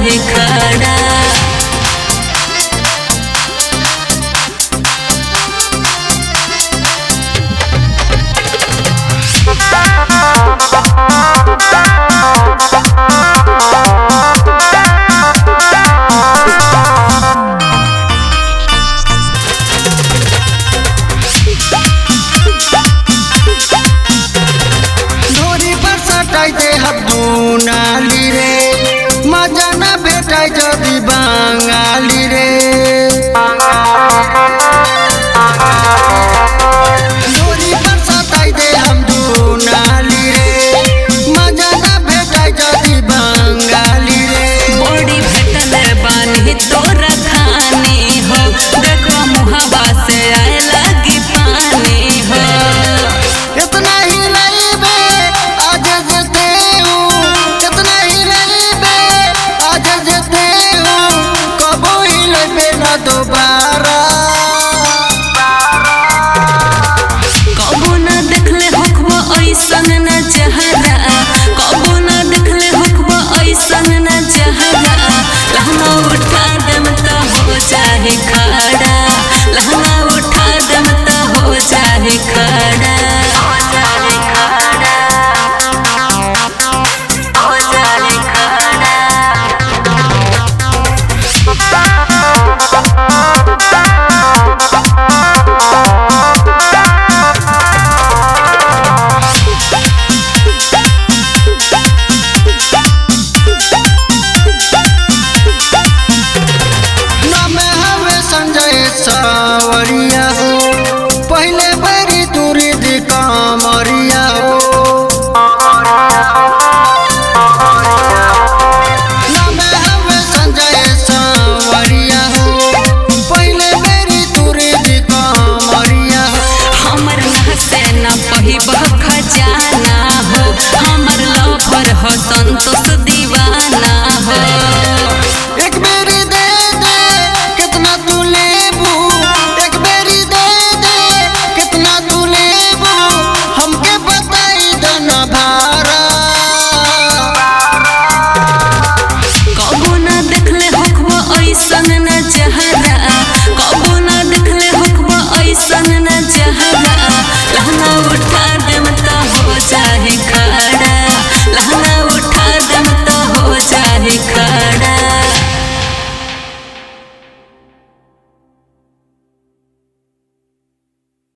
रहे खड़ा। नाली रे मजा न भेटाई जदि बांगाली रे डोरी पर सताई दे हम दू नाली रे मजा न भेटाई जदि बांगाली रे। बड़ी भेटल बानी तोरा खानी हो देखो मुहावा से आए लगी पानी हो। इतना ही लेबे आज जते हूँ, इतना ही लेबे आज जते हूँ, कबो ही लेबे न दोबारा।